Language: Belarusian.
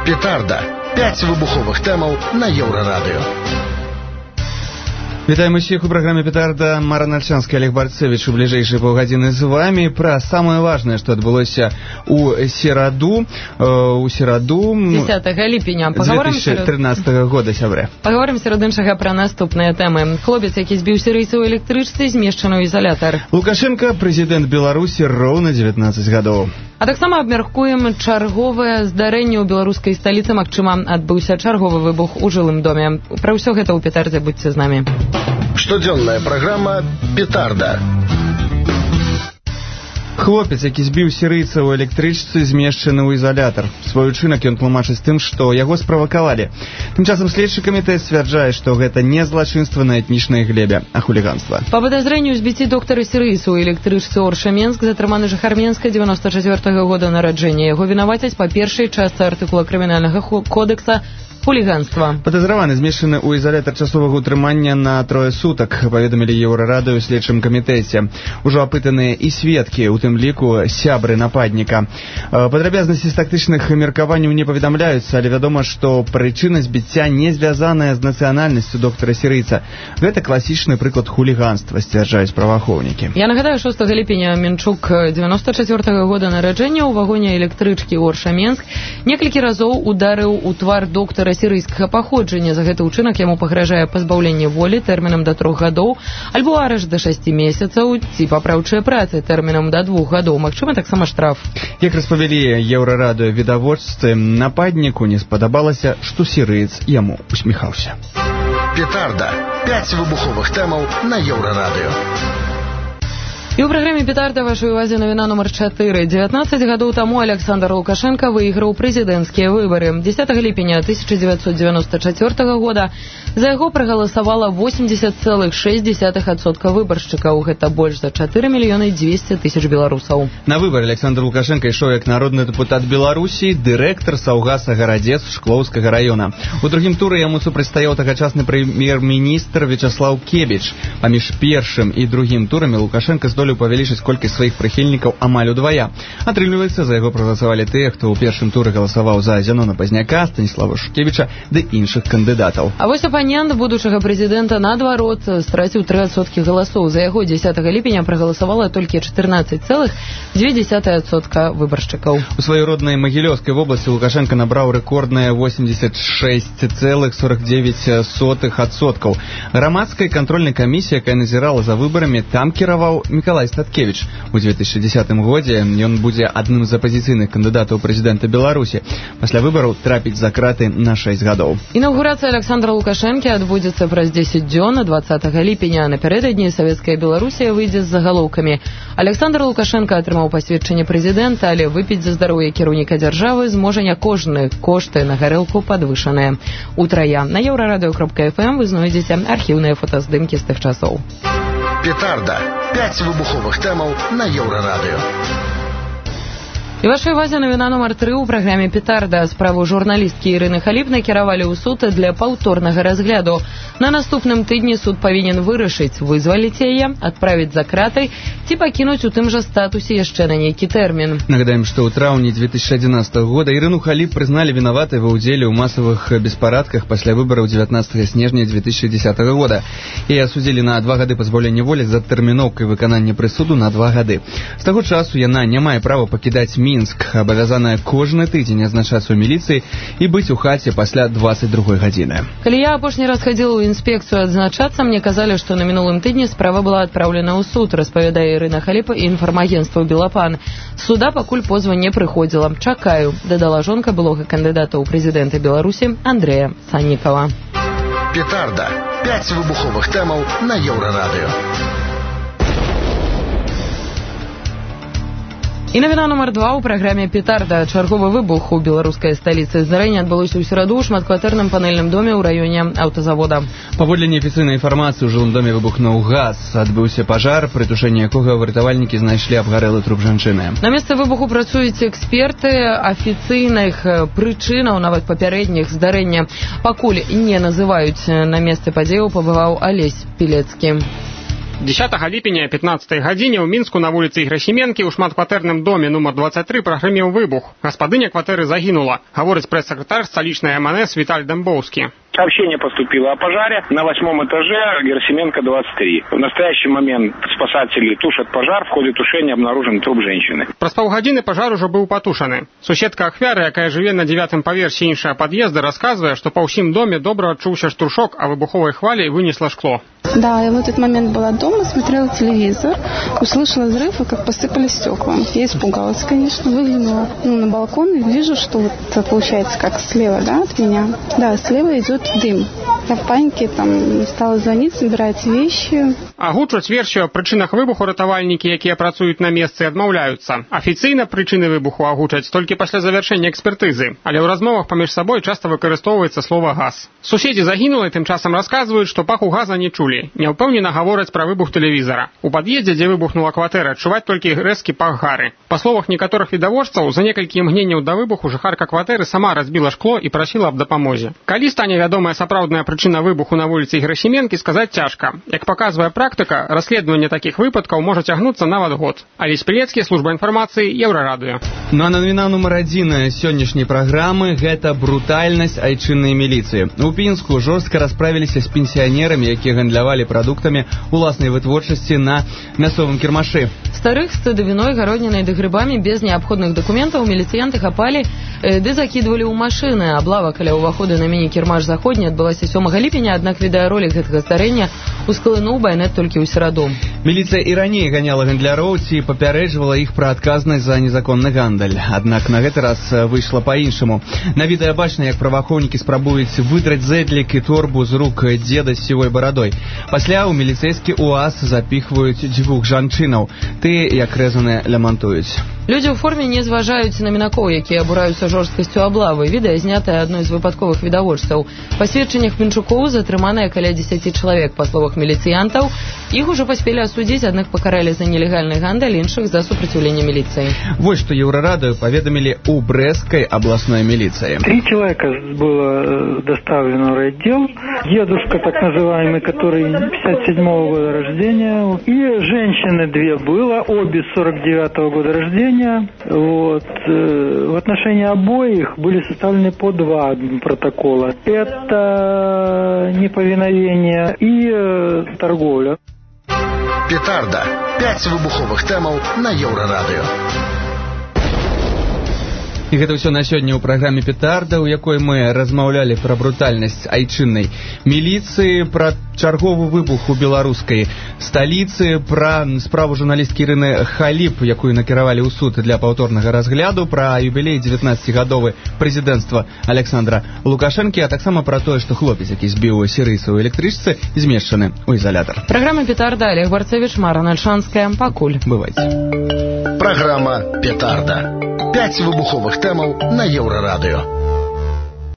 Петарда. 5 вибухових темаў на Еўрарадыё. Вітаем усіх у праграме «Петарда». Мара Нальчанскі, Олег Барцевич у бліжэйшыя паўгадзіны з вами. Пра самае важнае, што адбылося у сераду. 10 ліпеня. 2013 года, сябры. Паговорым сярод іншага пра наступныя тэмы. Хлопец, які збіў сірыйца ў электрычцы, змешчаны ў ізалятар. Лукашенко, прэзідэнт Беларусі, роўна 19 гадоў. А таксама абмяркуем чарговае здарэнне ў беларускай сталіцы. Магчыма, адбыўся чарговы выбух у жылым доме. Пра ўсё гэта ў «Петардзе». Будьце з намі. Штодзённая праграма «Петарда». Хлопец, які збіў сірыйца ў электрычцы, змешчаны ў ізалятар. Свой учынак ён тлумачыць тым, што яго справакавалі. Тым часам следчы камітэт сцвярджае, што гэта не злачынства на этнічнай глебе, а хуліганства. Па падазрэнню ў збіцці доктара сірыйца ў электрычцы Орша-Менск затрыманы жыхар Менска 94-го года нараджэння. Яго вінавацяць па першай частцы артыкула крымінальнага кодекса хуліганства. Падазраваны змешчаны ў ізалятар часовага ўтрымання на 3 сутак, паведамілі Еўрарадыё ў следчым камітэце. Ужо апытаныя і сведкі, у тым ліку сябры нападніка. Падрабязнасці з тактычных меркаванняў не паведамляюцца, але вядома, што прычына збіцця не звязаная з нацыянальнасцю доктара сірыйца. Гэта класічны прыклад хуліганства, сцвярджаюць праваахоўнікі. Я нагадаю, 6 ліпеня Менчук 94-го года нараджэння ў вагоне электрычкі Орша-Менск некалькі разоў ударыў у твар доктара сірыйскага паходжання. За гэты ўчынак яму пагражае пазбаўленне волі тэрмінам да 3 гадоў альбо арышт да 6 месяцаў ці папраўчыя працы тэрмінам да 2 гадоў. Магчыма, таксама штраф. Як распавялі Еўрарадыё відавочцы, нападніку не спадабалася, што сірыец яму усміхаўся. Петарда. 5 выбуховых тэмаў на Еўрарадыё. І ў праграме «Петарда» вашай увазе навіна нумар 4. 19 гадоў таму Александр Лукашенко выйграў прэзідэнцкія выбары. 10 ліпеня 1994 года за яго прагаласавала 80,6% выбаршчыкаў. Гэта больш за 4 мільёны 200 тысяч беларусаў. На выбары Александр Лукашенко ішоў як народны дэпутат Беларусі, дырэктар Саўгаса Гарадзец Шклоўскага раёна. У другім туры яму супрацьстаяў тагачасны прэм'ер-міністр Вячаслаў Кебіч. Паміж першым і другім турамі Лукашенко здолеў павялічыць колькасць сваіх прыхільнікаў амаль удвая. Атрымліваецца, за яго прагаласавалі тыя, хто ў першым туры галасаваў за Зянона Пазняка, Станіслава Шушкевіча ды іншых кандыдатаў. А вось апанент будучага прэзідэнта наадварот страціў 3% галасоў. За яго 10 ліпеня прагаласавала толькі 14,2% выбаршчыкаў. У сваёй роднай Магілёўскай вобласці Лукашенко набраў рэкордныя 86,49%. Грамадскай кантрольнай камісіі, якая назірала за выбарамі, там кіраваў Мікалай Статкевіч. У 2010 годзе ён будзе адным з апазіцыйных кандыдатаў прэзідэнта Беларусі. Пасля выбараў трапіць за краты на 6 гадоў. Інаўгурацыя Александра Лукашэнкі адбудзецца праз 10 дзён 20 ліпеня. Напярэдадні савецкая Беларусія выйдзе з загалоўкамі. Александр Лукашенко атрымаў пасведчанне прэзідэнта, але выпіць за здароўе кіраўніка дзяржавы зможа не кожны. Кошты на гарэлку падвышаныя. Утрая на еўрарадыё.фм вы знойдзеце архіўныя фотаздымкі з тых часоў. Петарда. 5 выбуховых тэмаў на Еўрарадыё. І вашай увазе навіна нумар 3 у праграме «Петарда». Справу журналісткі Ірыны Халіп накіравалі ў суд для паўторнага разгляду. На наступным тыдні суд павінен вырашыць, вызваліць яе, адправіць за краты ці пакінуць у тым жа статусе яшчэ на нейкі тэрмін. Нагадаем, што ў траўні 2011 года Ірыну Халіп прызналі вінаватай ва ўдзеле ў масавых беспарадках пасля выбараў 19 снежня 2010 года. Яе асудзілі на 2 гады пазбаўлення волі з адтэрміноўкай выканання прысуду на 2 гады. З таго часу яна не мае права пакідаць Мінск, абавязаная кожны тыдзень азначацца ў міліцыі і быць у хаце пасля 22 гадзіны. Калі я апошні раз хадзіла ў інспекцыю адзначацца, мне казалі, што на мінулым тыдні справа была адпраўлена ў суд, распавядае Ірына Халіп і інфармагенцтва «Белапан». З суда пакуль позва не прыходзіла. Чакаю, дадала жонка былога кандыдата ў прэзідэнты Беларусі Андрэя Саннікава. Петарда. 5 выбуховых тэмаў на Еўрарадыё. І навіна нумар 2 у праграме «Петарда». Чарговы выбух у беларускай сталіцы. Здарэнне адбылося ў сераду ў шматкватэрным панельным доме ў раёне аўтазавода. Паводле неафіцыйнай інфармацыі, у жылым доме выбухнуў газ. Адбыўся пажар, пры тушэнні якога выратавальнікі знайшлі абгарэлы труп жанчыны. На месцы выбуху працуюць эксперты. Афіцыйных прычынаў, нават папярэдніх здарэння пакуль не называюць. На месцы падзеяў пабываў Алесь Пілецкі. 10 ліпеня о 15 гадзіне ў Мінску на вуліцы Герасименкі ў шматкватэрным доме нумар 23 прагрымеў выбух. Гаспадыня кватэры загінула, гаворыць прэс-сакратар сталічнай МНС Віталь Дамбоўскі. Сообщение поступило о пожаре на 8-м этаже Герасименко 23. В настоящий момент спасатели тушат пожар. В ходе тушения обнаружен труп женщины. Праз паўгадзіны пажар ужо быў патушаны. Суседка ахвяры, якая жыве на 9-м паверсе іншага пад'езда, расказвае, што па ўсім доме добра адчуўся штуршок, а выбуховай хвалей вынесла шкло. Да, я в этот момент была дома, смотрела телевизор, услышала взрыв и как посыпались стекла. Я испугалась, конечно, выглянула на балкон и вижу, что вот получается как слева, да, от меня. Да, слева идет дым. Я в панике там стала звонить, собирать вещи. Агучаць версію аб прычынах выбуху ратавальнікі, якія працуюць на месцы, адмаўляюцца. Афіцыйна прычыны выбуху агучаць толькі пасля завяршэння экспертызы, але ў размовах паміж сабой часта выкарыстоўваецца слова газ. Суседзі загінулай тым часам расказваюць, што паху газа не чулі. Няўпэўнена гавораць пра выбух тэлевізара. У пад'ездзе, дзе выбухнула кватэра, адчуваць толькі рэзкі пах гары. Па словах некаторых відавочцаў, за некалькі імгненняў да выбуху жыхарка кватэры сама разбіла шкло і прасіла аб дапамозе. Калі стане вядомая сапраўдная прычына выбуху на вуліцы Герасименкі, сказаць цяжка. Як паказвае практыка, расследаванне такіх выпадкаў можа цягнуцца нават год. Алесь Пілецкі, служба інфармацыі, Еўрарадыё. Ну а навіна нумар 1 сённяшняй праграмы – гэта брутальнасць айчыннай міліцыі. У Пінску жорстка расправіліся з пенсіянерамі, якія гандлявалі прадуктамі уласнай вытворчасці на мясцовым кірмашы. Старых з цэдавіной, гароднінай ды грыбамі без неабходных дакументаў міліцыянты хапалі ды закідвалі ў машыны. Аблава каля ўваходу на міні-кірмаш заходні адбылася 7 ліпеня, аднак відэаролік гэтага здарэння ускалынуў байнет толькі ў сераду. Міліцыя і раней ганяла гандляроў ці папярэджвала іх пра адказнасць за незаконны гандаль. Аднак на гэты раз выйшла па-іншаму. На відэа бачна, як праваахоўнікі спрабуюць выдраць зэдлік і торбу з рук дзеда з сівой барадой. Пасля ў міліцэйскі УАЗ запіхваюць 2 жанчынаў. Тыя, як рэзаны, лямантуюць. Людзі ў форме не зважаюць на мінакоў, якія абураюцца жорсткасцю аблавы. Відэа знятае адной з выпадковых відавочцаў. Па сведчаннях Мінчукоў затрыманыя каля 10 чалавек. Па словах міліцыянтаў, іх ужо паспелі асудзіць, аднак пакаралі за нелегальны гандаль, іншых за супраціўленне міліцыі. Вось што Еўрарадыё паведамілі ў Брэсцкай абласной міліцыі. 3 человека было доставлено в райотдел. Дедушка, так называемый, который 57-го года рождения, и женщины 2 было, обе 49-го года рождения. Вот. В отношении обоих были составлены по 2 протокола. Это неповиновение и торговля. Петарда. 5 выбуховых тэмаў на Еўрарадыё. І гэта ўсё на сёння ў праграме «Петарда», у якой мы размаўлялі пра брутальнасць айчыннай міліцыі, пра чарговы выбух у беларускай сталіцы, пра справу журналісткі Ірыны Халіп, якую накіравалі ў суд для паўторнага разгляду, пра юбілей 19-гадовы прэзідэнцтва Александра Лукашэнкі, а таксама пра тое, што хлопец, які збіў сірыйца ў электрычцы, змешчаны ў изолятор. Праграма «Петарда», Олег Барцевич, Мара Нальшанская. Пакуль. Бывайце. Праграма «Петарда». 5 выбуховых тэмаў на Еўрарадыё.